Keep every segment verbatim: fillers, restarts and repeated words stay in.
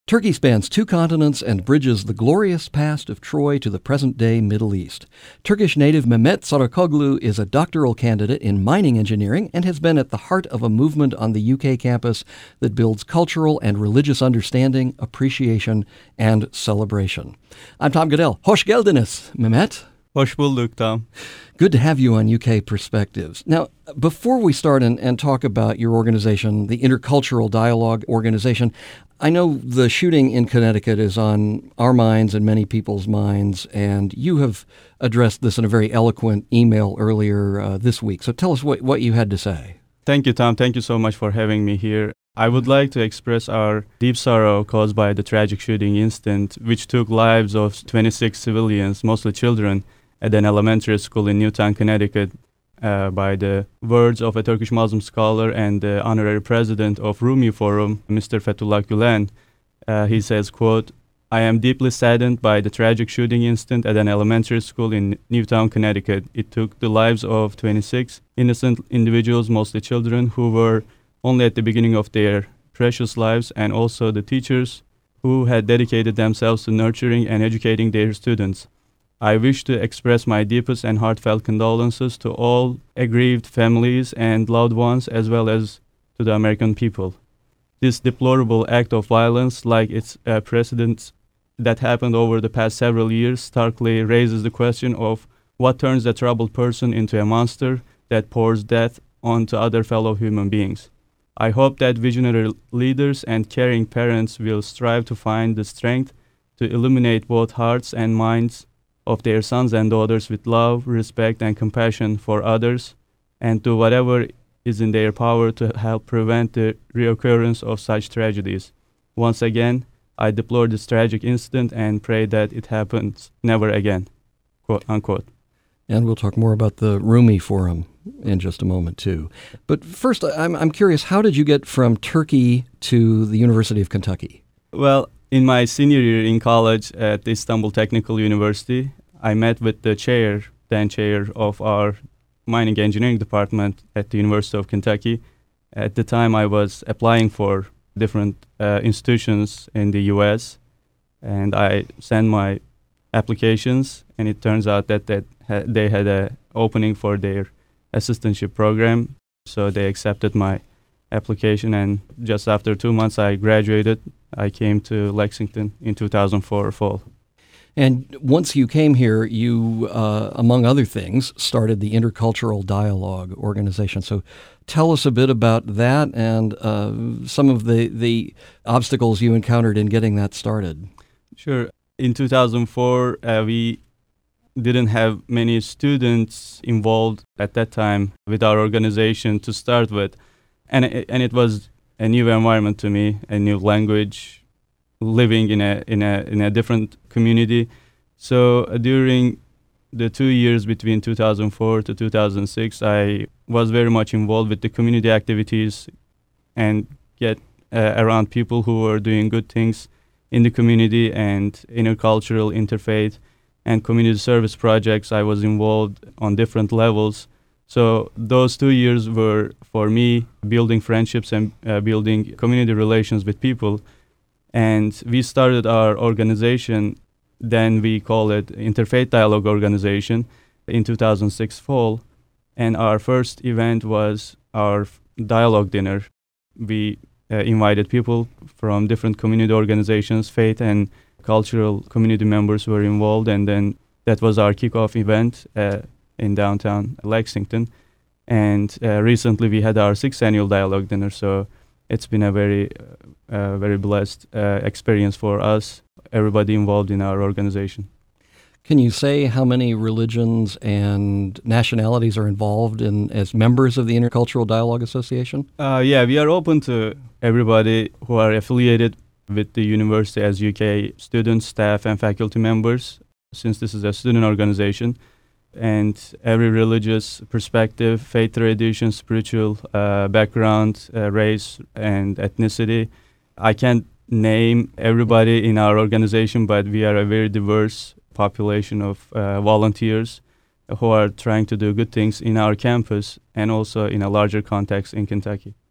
Turkey spans two continents and bridges the glorious past of Troy to the present-day Middle East. Turkish native Mehmet Sarakoglu is a doctoral candidate in mining engineering and has been at the heart of a movement on the U K campus that builds cultural and religious understanding, appreciation, and celebration. I'm Tom Goodell. Hoş geldiniz, Mehmet. Hoş bulduk, Tom. Good to have you on U K Perspectives. Now, before we start and, and talk about your organization, the Intercultural Dialogue Organization, I know the shooting in Connecticut is on our minds and many people's minds, and you have addressed this in a very eloquent email earlier uh, this week. So tell us what, what you had to say. Thank you, Tom. Thank you so much for having me here. I would like to express our deep sorrow caused by the tragic shooting incident, which took lives of twenty-six civilians, mostly children, at an elementary school in Newtown, Connecticut, uh, by the words of a Turkish Muslim scholar and the honorary president of Rumi Forum, Mister Fethullah Gülen. Uh, he says, quote, "I am deeply saddened by the tragic shooting incident at an elementary school in Newtown, Connecticut. It took the lives of twenty-six innocent individuals, mostly children, who were only at the beginning of their precious lives, and also the teachers who had dedicated themselves to nurturing and educating their students. I wish to express my deepest and heartfelt condolences to all aggrieved families and loved ones, as well as to the American people. This deplorable act of violence, like its uh, precedents that happened over the past several years, starkly raises the question of what turns a troubled person into a monster that pours death onto other fellow human beings. I hope that visionary leaders and caring parents will strive to find the strength to illuminate both hearts and minds of their sons and daughters with love, respect, and compassion for others, and do whatever is in their power to help prevent the reoccurrence of such tragedies. Once again, I deplore this tragic incident and pray that it happens never again." Quote, unquote. And we'll talk more about the Rumi Forum in just a moment, too. But first, I'm, I'm curious, how did you get from Turkey to the University of Kentucky? Well, in my senior year in college at the Istanbul Technical University, I met with the chair, then chair of our mining engineering department at the University of Kentucky. At the time, I was applying for different uh, institutions in the U S, and I sent my applications, and it turns out that, that ha- they had an opening for their assistantship program, so they accepted my application, and just after two months I graduated. I came to Lexington in two thousand four fall. And once you came here, you, uh, among other things, started the Intercultural Dialogue Organization. So tell us a bit about that and uh, some of the, the obstacles you encountered in getting that started. Sure. In two thousand four, uh, we didn't have many students involved at that time with our organization to start with. And it, and it was a new environment to me, a new language, living in a in a in a different community. So uh, during the two years between two thousand four to two thousand six, I was very much involved with the community activities and get uh, around people who were doing good things in the community, and intercultural, interfaith, and community service projects. I was involved on different levels. So those two years were, for me, building friendships and uh, building community relations with people. And we started our organization, then we call it Interfaith Dialogue Organization, in two thousand six fall. And our first event was our f- dialogue dinner. We uh, invited people from different community organizations, faith and cultural community members were involved. And then that was our kickoff event uh, in downtown Lexington. And uh, recently we had our sixth annual dialogue dinner. So it's been a very, uh, uh, very blessed uh, experience for us, everybody involved in our organization. Can you say how many religions and nationalities are involved in as members of the Intercultural Dialogue Association? Uh, yeah, we are open to everybody who are affiliated with the university as U K students, staff, and faculty members, since this is a student organization. And every religious perspective, faith tradition, spiritual uh, background, uh, race, and ethnicity. I can't name everybody in our organization, but we are a very diverse population of uh, volunteers who are trying to do good things in our campus and also in a larger context in Kentucky.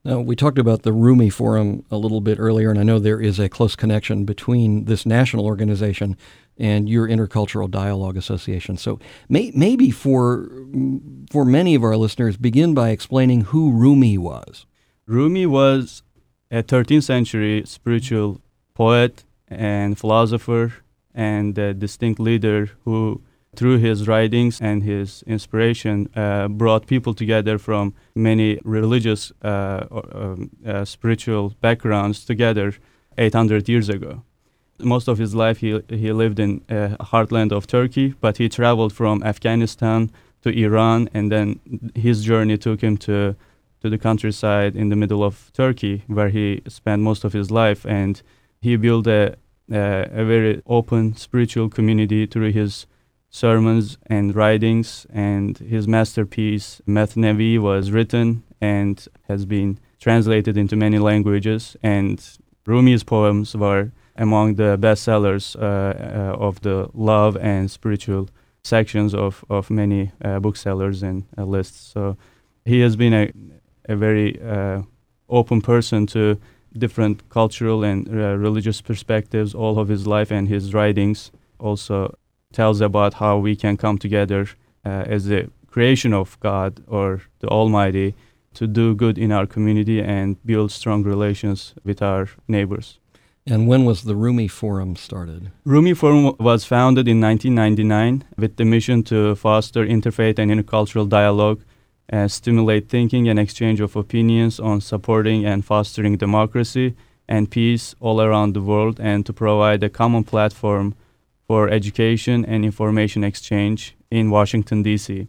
Now, we talked about the Rumi Forum a little bit earlier, and I know there is a close connection between this national organization and your Intercultural Dialogue Association. So may, maybe for for many of our listeners, begin by explaining who Rumi was. Rumi was a thirteenth century spiritual poet and philosopher and a distinct leader who, through his writings and his inspiration, uh, brought people together from many religious, uh, or, um, uh, spiritual backgrounds together eight hundred years ago. Most of his life he he lived in uh, heartland of Turkey, but he traveled from Afghanistan to Iran, and then his journey took him to to the countryside in the middle of Turkey, where he spent most of his life, and he built a a, a very open spiritual community through his sermons and writings, and his masterpiece Methnevi was written and has been translated into many languages, and Rumi's poems were among the bestsellers uh, uh, of the love and spiritual sections of, of many uh, booksellers and uh, lists. So he has been a, a very uh, open person to different cultural and uh, religious perspectives all of his life, and his writings also tells about how we can come together uh, as the creation of God or the Almighty to do good in our community and build strong relations with our neighbors. And when was the Rumi Forum started? Rumi Forum was founded in nineteen ninety-nine with the mission to foster interfaith and intercultural dialogue, and stimulate thinking and exchange of opinions on supporting and fostering democracy and peace all around the world, and to provide a common platform for education and information exchange in Washington, D C.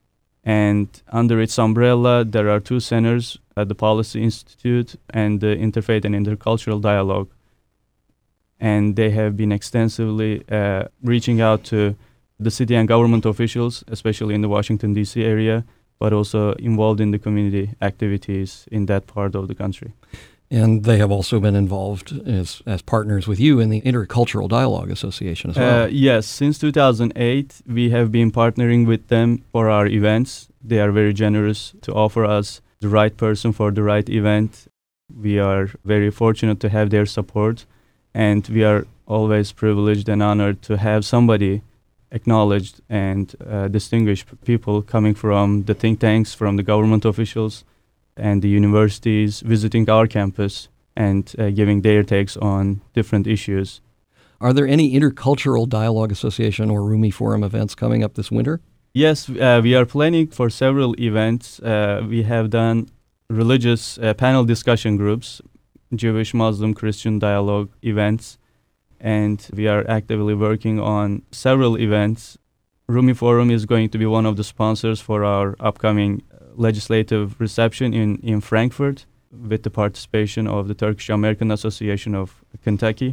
And under its umbrella, there are two centers, uh, the Policy Institute and the Interfaith and Intercultural Dialogue. And they have been extensively uh, reaching out to the city and government officials, especially in the Washington, D C area, but also involved in the community activities in that part of the country. And they have also been involved as as partners with you in the Intercultural Dialogue Association as well. Uh, yes, since two thousand eight, we have been partnering with them for our events. They are very generous to offer us the right person for the right event. We are very fortunate to have their support, and we are always privileged and honored to have somebody acknowledged and uh, distinguished people coming from the think tanks, from the government officials, and the universities visiting our campus and uh, giving their takes on different issues. Are there any Intercultural Dialogue Association or Rumi Forum events coming up this winter? Yes, uh, we are planning for several events. Uh, we have done religious uh, panel discussion groups, Jewish, Muslim, Christian dialogue events, and we are actively working on several events. Rumi Forum is going to be one of the sponsors for our upcoming legislative reception in, in Frankfurt, with the participation of the Turkish American Association of Kentucky.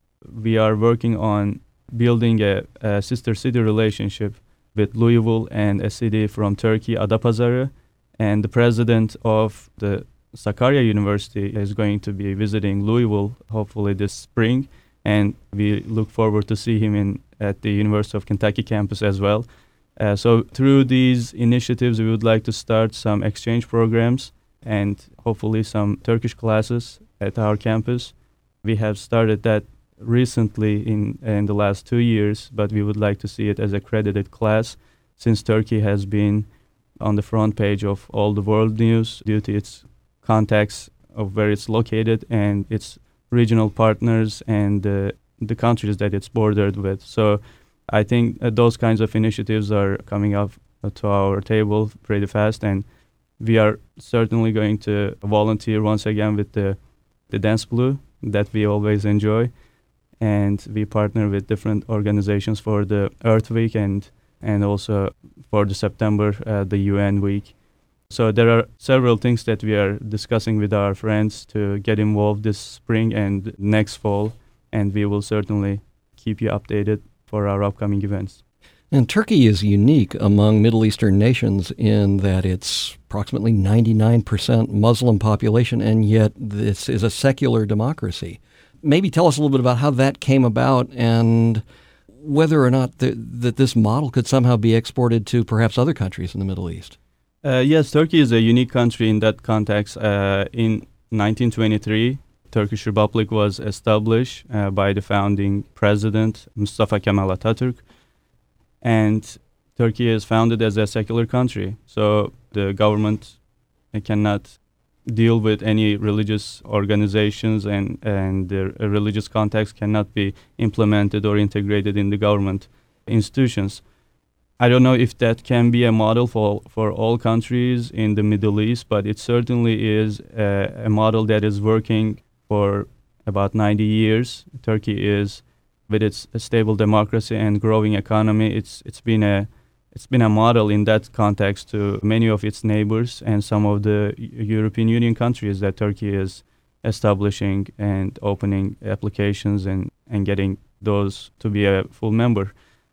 We are working on building a, a sister city relationship with Louisville and a city from Turkey, Adapazarı, and the president of the Sakarya University is going to be visiting Louisville hopefully this spring, and we look forward to see him in at the University of Kentucky campus as well. Uh, so through these initiatives, we would like to start some exchange programs and hopefully some Turkish classes at our campus. We have started that recently in, in the last two years, but we would like to see it as a accredited class, since Turkey has been on the front page of all the world news due to its context of where it's located and its regional partners and uh, the countries that it's bordered with. So I think uh, those kinds of initiatives are coming up uh, to our table pretty fast, and we are certainly going to volunteer once again with the, the Dance Blue that we always enjoy, and we partner with different organizations for the Earth Week and, and also for the September, uh, the U N Week. So there are several things that we are discussing with our friends to get involved this spring and next fall, and we will certainly keep you updated for our upcoming events. And Turkey is unique among Middle Eastern nations in that it's approximately ninety-nine percent Muslim population, and yet this is a secular democracy. Maybe tell us a little bit about how that came about and whether or not th- that this model could somehow be exported to perhaps other countries in the Middle East. Uh, yes, Turkey is a unique country in that context. Uh, in nineteen twenty-three, Turkish Republic was established uh, by the founding president Mustafa Kemal Atatürk, and Turkey is founded as a secular country. So the government cannot deal with any religious organizations, and and the religious context cannot be implemented or integrated in the government institutions. I don't know if that can be a model for, for all countries in the Middle East, but it certainly is a, a model that is working for about ninety years. Turkey is, with its stable democracy and growing economy, it's it's been a it's been a model in that context to many of its neighbors and some of the European Union countries that Turkey is establishing and opening applications and, and getting those to be a full member.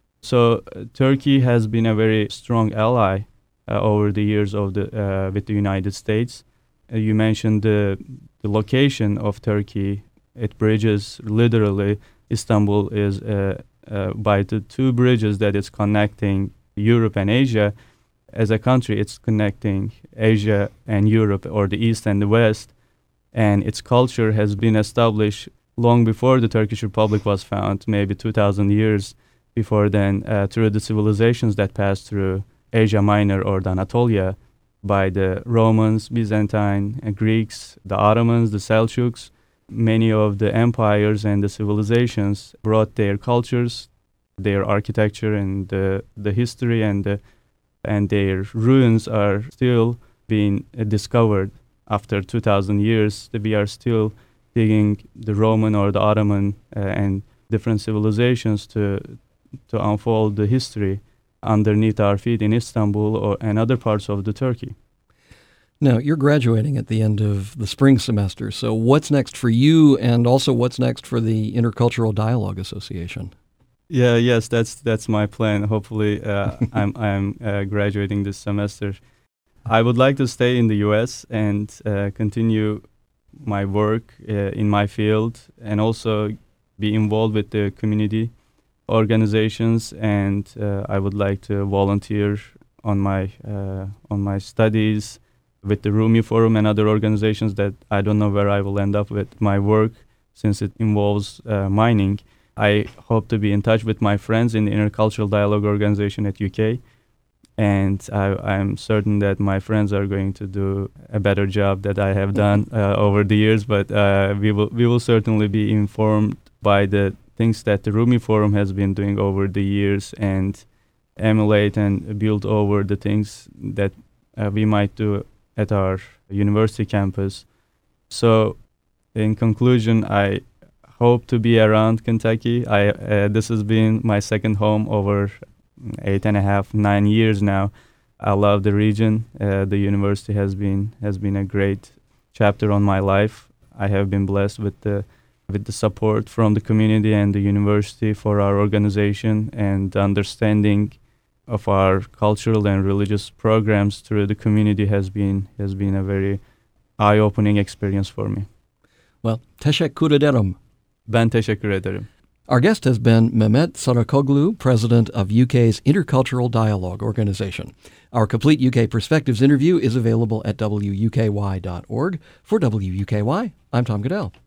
So uh, Turkey has been a very strong ally uh, over the years of the uh, with the United States. Uh, you mentioned the the location of Turkey. It bridges literally Istanbul is uh, uh, by the two bridges that it's connecting Europe and Asia. As a country, it's connecting Asia and Europe, or the East and the West, and its culture has been established long before the Turkish Republic was found, maybe two thousand years before then, uh, through the civilizations that passed through Asia Minor or the Anatolia by the Romans, Byzantine, uh, Greeks, the Ottomans, the Seljuks. Many of the empires and the civilizations brought their cultures, their architecture, and the, the history, and the, and their ruins are still being uh, discovered after two thousand years. We are still digging the Roman or the Ottoman uh, and different civilizations to to unfold the history underneath our feet in Istanbul or and other parts of the Turkey. Now, you're graduating at the end of the spring semester, so what's next for you, and also what's next for the Intercultural Dialogue Association? Yeah, yes, that's that's my plan. Hopefully, uh, I'm I'm uh, graduating this semester. I would like to stay in the U S and uh, continue my work uh, in my field, and also be involved with the community organizations, and uh, I would like to volunteer on my uh, on my studies with the Rumi Forum and other organizations that I don't know where I will end up with my work, since it involves uh, mining. I hope to be in touch with my friends in the Intercultural Dialogue Organization at U K, and I, I'm certain that my friends are going to do a better job that I have done uh, over the years, but uh, we will we will certainly be informed by the things that the Rumi Forum has been doing over the years, and emulate and build over the things that uh, we might do at our university campus. So, in conclusion, I hope to be around Kentucky. I uh, this has been my second home over eight and a half, nine years now. I love the region. Uh, the university has been has been a great chapter on my life. I have been blessed with the with the support from the community and the university for our organization, and the understanding of our cultural and religious programs through the community has been has been a very eye-opening experience for me. Well, teşekkür ederim. Ben teşekkür ederim. Our guest has been Mehmet Sarakoglu, president of U K's Intercultural Dialogue Organization. Our complete U K Perspectives interview is available at W U K Y dot org. For W U K Y, I'm Tom Goodell.